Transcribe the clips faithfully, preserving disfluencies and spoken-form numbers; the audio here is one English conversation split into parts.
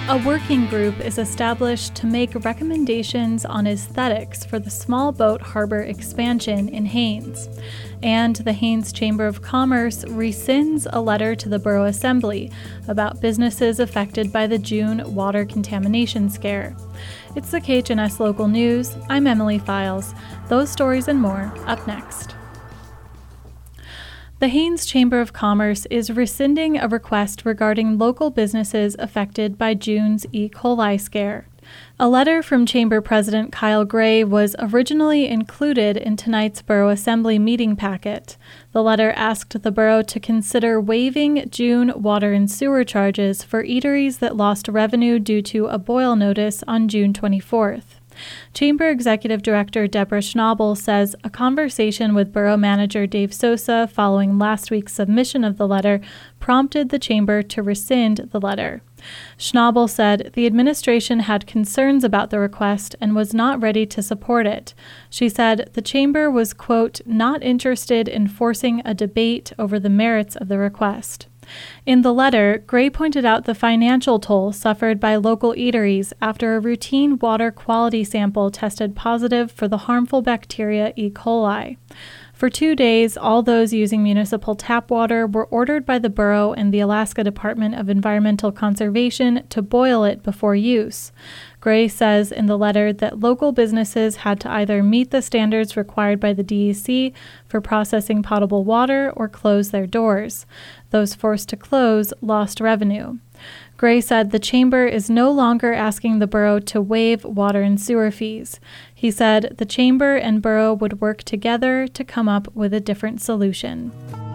A working group is established to make recommendations on aesthetics for the small boat harbor expansion in Haines. And the Haines Chamber of Commerce rescinds a letter to the Borough Assembly about businesses affected by the June water contamination scare. It's the K H N S Local News. I'm Emily Files. Those stories and more up next. The Haines Chamber of Commerce is rescinding a request regarding local businesses affected by June's E. coli scare. A letter from Chamber President Kyle Gray was originally included in tonight's Borough Assembly meeting packet. The letter asked the borough to consider waiving June water and sewer charges for eateries that lost revenue due to a boil notice on June twenty-fourth. Chamber Executive Director Deborah Schnabel says a conversation with Borough Manager Dave Sosa following last week's submission of the letter prompted the Chamber to rescind the letter. Schnabel said the administration had concerns about the request and was not ready to support it. She said the Chamber was, quote, not interested in forcing a debate over the merits of the request. In the letter, Gray pointed out the financial toll suffered by local eateries after a routine water quality sample tested positive for the harmful bacteria E. coli. For two days, all those using municipal tap water were ordered by the borough and the Alaska Department of Environmental Conservation to boil it before use. Gray says in the letter that local businesses had to either meet the standards required by the D E C for processing potable water or close their doors. Those forced to close lost revenue. Gray said the chamber is no longer asking the borough to waive water and sewer fees. He said the chamber and borough would work together to come up with a different solution.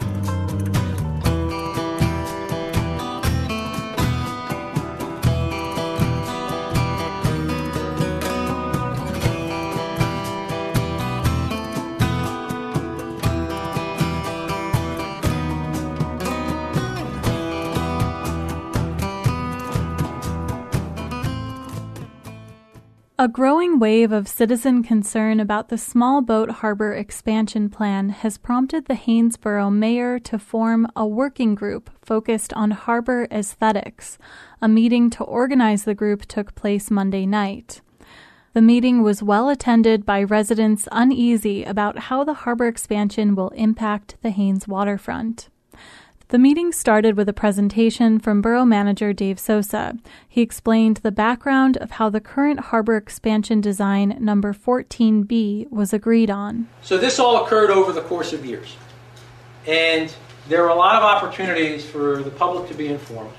A growing wave of citizen concern about the small boat harbor expansion plan has prompted the Haynesboro mayor to form a working group focused on harbor aesthetics. A meeting to organize the group took place Monday night. The meeting was well attended by residents uneasy about how the harbor expansion will impact the Haines waterfront. The meeting started with a presentation from Borough Manager Dave Sosa. He explained the background of how the current harbor expansion design number fourteen B was agreed on. So this all occurred over the course of years. And there were a lot of opportunities for the public to be informed.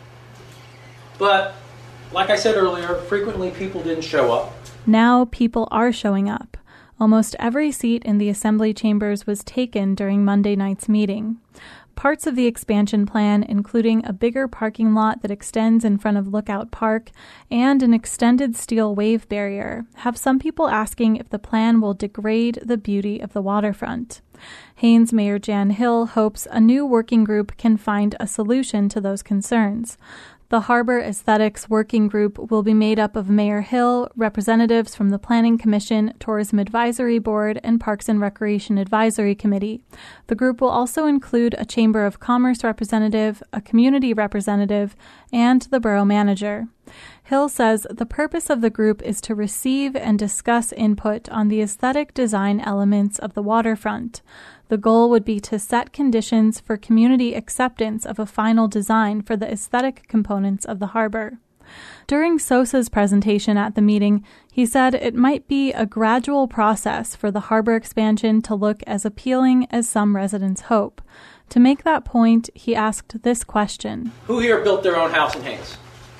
But, like I said earlier, frequently people didn't show up. Now people are showing up. Almost every seat in the assembly chambers was taken during Monday night's meeting. Parts of the expansion plan, including a bigger parking lot that extends in front of Lookout Park and an extended steel wave barrier, have some people asking if the plan will degrade the beauty of the waterfront. Haines Mayor Jan Hill hopes a new working group can find a solution to those concerns. The Harbor Aesthetics Working Group will be made up of Mayor Hill, representatives from the Planning Commission, Tourism Advisory Board, and Parks and Recreation Advisory Committee. The group will also include a Chamber of Commerce representative, a community representative, and the borough manager. Hill says the purpose of the group is to receive and discuss input on the aesthetic design elements of the waterfront. The goal would be to set conditions for community acceptance of a final design for the aesthetic components of the harbor. During Sosa's presentation at the meeting, he said it might be a gradual process for the harbor expansion to look as appealing as some residents hope. To make that point, he asked this question. Who here built their own house in Haines?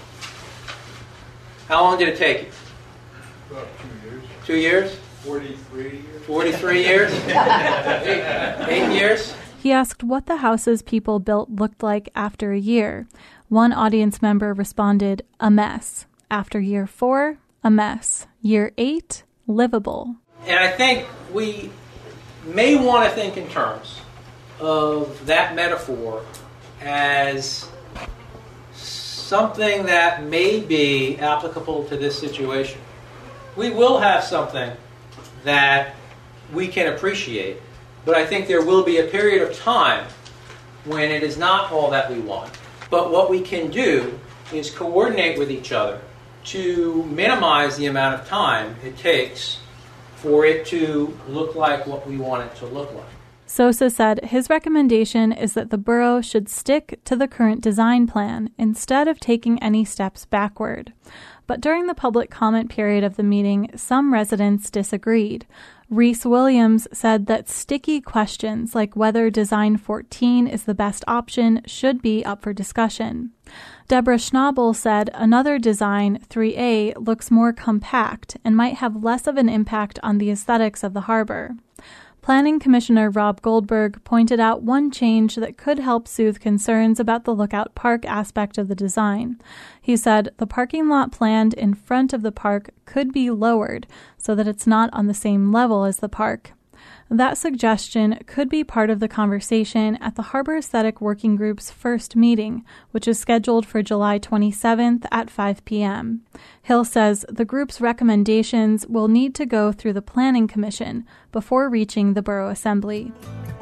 How long did it take you? About two years. Two years? Forty-three years. Forty-three years? eight, eight years? He asked what the houses people built looked like after a year. One audience member responded, a mess. After year four, a mess. Year eight, livable. And I think we may want to think in terms of that metaphor as something that may be applicable to this situation. We will have something that we can appreciate, but I think there will be a period of time when it is not all that we want. But what we can do is coordinate with each other to minimize the amount of time it takes for it to look like what we want it to look like. Sosa said his recommendation is that the borough should stick to the current design plan instead of taking any steps backward. But during the public comment period of the meeting, some residents disagreed. Reese Williams said that sticky questions like whether Design fourteen is the best option should be up for discussion. Deborah Schnabel said another design, three A, looks more compact and might have less of an impact on the aesthetics of the harbor. Planning Commissioner Rob Goldberg pointed out one change that could help soothe concerns about the Lookout Park aspect of the design. He said the parking lot planned in front of the park could be lowered so that it's not on the same level as the park. That suggestion could be part of the conversation at the Harbor Aesthetic Working Group's first meeting, which is scheduled for July twenty-seventh at five p.m. Hill says the group's recommendations will need to go through the Planning Commission before reaching the Borough Assembly.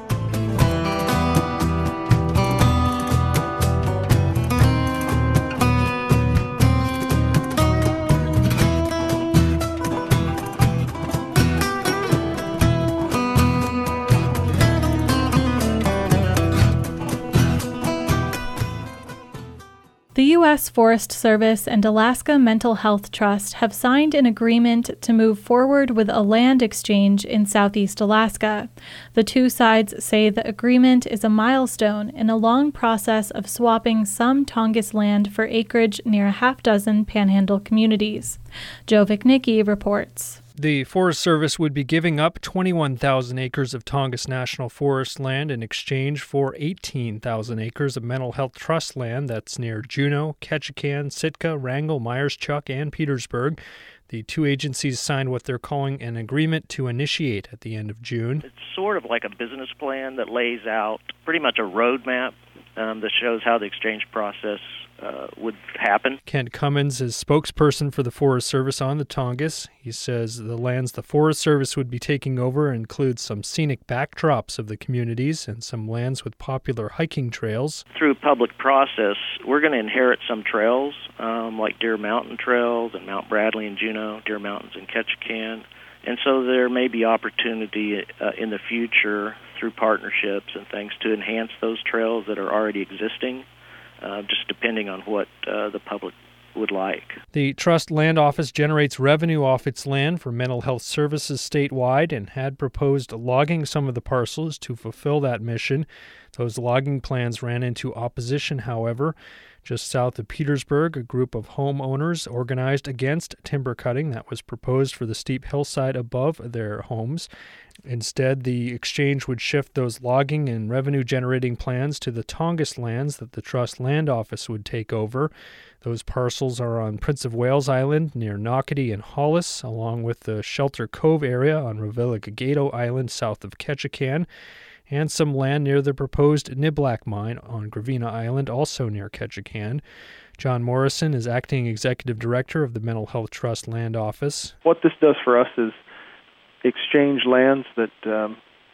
The U S Forest Service and Alaska Mental Health Trust have signed an agreement to move forward with a land exchange in southeast Alaska. The two sides say the agreement is a milestone in a long process of swapping some Tongass land for acreage near a half dozen panhandle communities. Joe Vichnicki reports. The Forest Service would be giving up twenty-one thousand acres of Tongass National Forest land in exchange for eighteen thousand acres of Mental Health Trust land that's near Juneau, Ketchikan, Sitka, Wrangell, Myers-Chuck, and Petersburg. The two agencies signed what they're calling an agreement to initiate at the end of June. It's sort of like a business plan that lays out pretty much a roadmap um, that shows how the exchange process Uh, would happen. Kent Cummins is spokesperson for the Forest Service on the Tongass. He says the lands the Forest Service would be taking over include some scenic backdrops of the communities and some lands with popular hiking trails. Through public process, we're going to inherit some trails, um, like Deer Mountain Trails and Mount Bradley and Juneau, Deer Mountains and Ketchikan. And so there may be opportunity uh, in the future through partnerships and things to enhance those trails that are already existing. Uh, just depending on what uh, the public would like. The Trust Land Office generates revenue off its land for mental health services statewide and had proposed logging some of the parcels to fulfill that mission. Those logging plans ran into opposition, however. Just south of Petersburg, a group of homeowners organized against timber cutting that was proposed for the steep hillside above their homes. Instead, the exchange would shift those logging and revenue-generating plans to the Tongass lands that the Trust Land Office would take over. Those parcels are on Prince of Wales Island near Nocketty and Hollis, along with the Shelter Cove area on Revillagigedo Island south of Ketchikan, and some land near the proposed Niblack mine on Gravina Island, also near Ketchikan. John Morrison is acting executive director of the Mental Health Trust Land Office. What this does for us is exchange lands that um,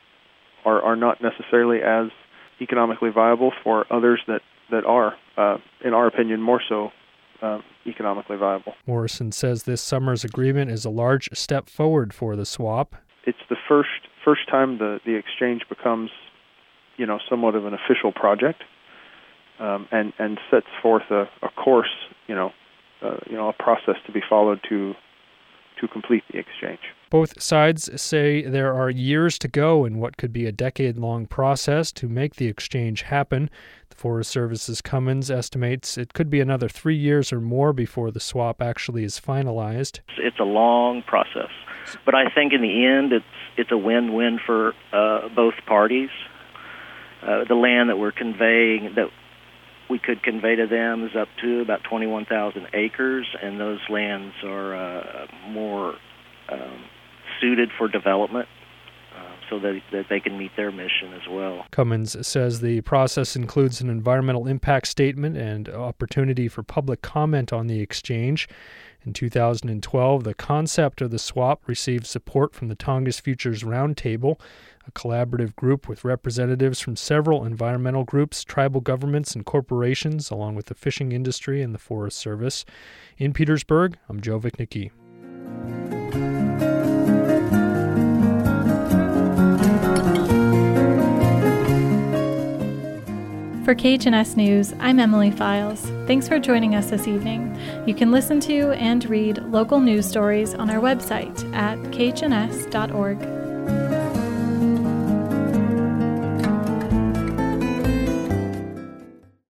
are are not necessarily as economically viable for others that that are, uh, in our opinion, more so uh, economically viable. Morrison says this summer's agreement is a large step forward for the swap. It's the first first time the, the exchange becomes, you know, somewhat of an official project, um, and and sets forth a, a course, you know, uh, you know, a process to be followed to to complete the exchange. Both sides say there are years to go in what could be a decade-long process to make the exchange happen. The Forest Service's Cummins estimates it could be another three years or more before the swap actually is finalized. It's a long process, but I think in the end it's it's a win-win for uh, both parties. Uh, the land that we're conveying, that we could convey to them, is up to about twenty-one thousand acres, and those lands are uh, more um, suited for development. Uh, so so that, that they can meet their mission as well. Cummins says the process includes an environmental impact statement and opportunity for public comment on the exchange. In two thousand twelve, the concept of the swap received support from the Tongass Futures Roundtable, a collaborative group with representatives from several environmental groups, tribal governments, and corporations, along with the fishing industry and the Forest Service. In Petersburg, I'm Joe Vichnicki. For K H N S News, I'm Emily Files. Thanks for joining us this evening. You can listen to and read local news stories on our website at k h n s dot org.